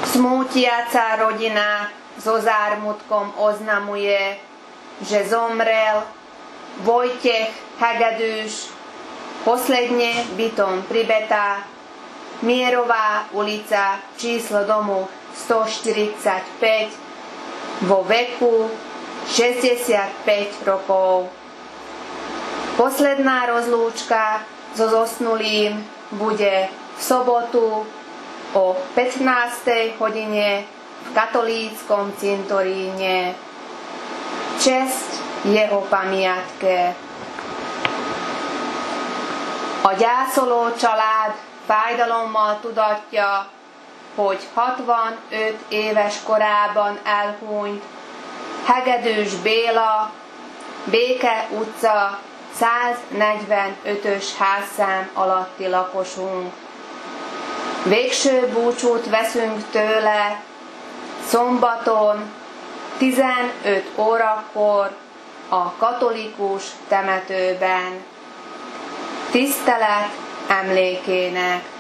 Smútiaca rodina so zármutkom oznamuje, že zomrel Vojtech Hegedűs, posledne bytom Pribeta, Mierová ulica, číslo domu 145, vo veku 65 rokov. Posledná rozlúčka so zosnulým bude v sobotu o 15. hodine v katolíckom cintoríne. Česť jeho pamiátke. A gyászoló család fájdalommal tudatja, hogy 65 éves korában elhunyt Hegedűs Béla, Béke utca 145-ös házszám alatti lakosunk. Végső búcsút veszünk tőle szombaton 15 órakor a katolikus temetőben. Tisztelet emlékének.